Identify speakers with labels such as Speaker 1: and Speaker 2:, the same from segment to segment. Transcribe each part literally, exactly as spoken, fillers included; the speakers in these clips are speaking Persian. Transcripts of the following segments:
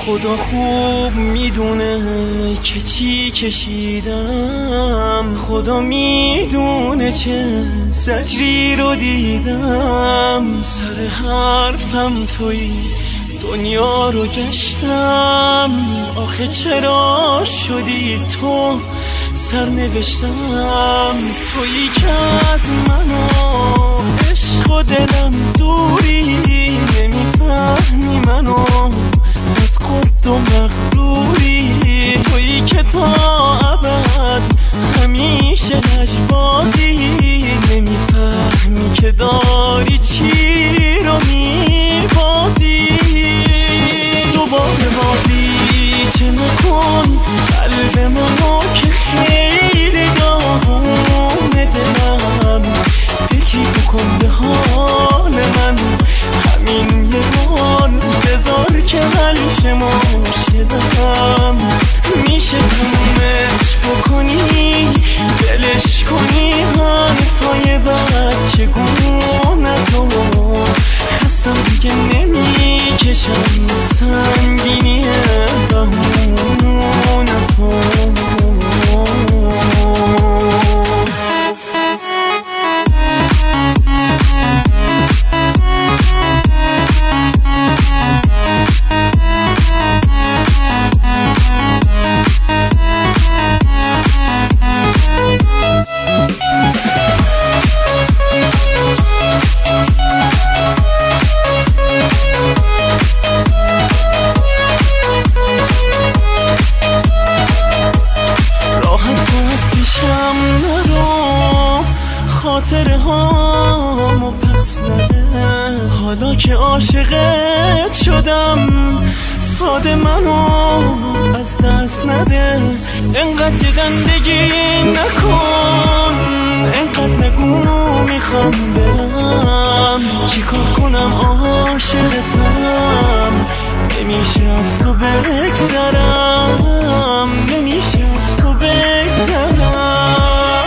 Speaker 1: خدا خوب میدونه که چی کشیدم، خدا میدونه چه زجری رو دیدم. سر حرفم توی دنیا رو گشتم، آخه چرا شدی تو سرنوشتم؟ تویی که از منو عشق و دلم دوری، نمیفهمی منو از خود و مغروری. تویی که تا ابد همیشه لجبازی، نمیفهمی که داری چی رو میبازی. دوباره بازی چه نکن قلب منو که خیلی داغونه دلم، فکری بکن به حال من، همین یه بار بذار که حل شه مشکلم. میشه تمومش بکنی دلش کنی حرفای بچه گونتو، خستم دیگه نمیکشم سنگینی بهونتو. خاطره هامو پس نده، حالا که عاشقت شدم ساده منو از دست نده. انقدر گدندگی نکن، انقدر نگو میخوام برم، چی کار کنم عاشقتم، نمیشه از تو بگذرم، نمیشه از تو بگذرم.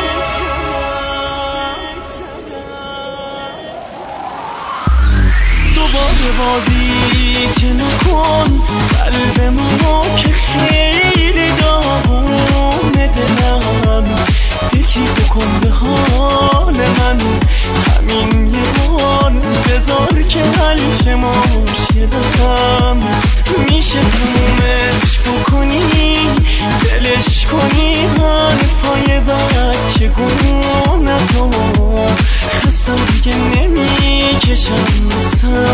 Speaker 1: دوباره بازی چه نکن قلب منو که خیلی داغونه دلم، فکری بکن به حال من، همین یه بار بذار که حل شه مشکلم. میشه تمومش بکنی دلش کنی حرفای بچه گونتو، خستم دیگه نمیکشم سر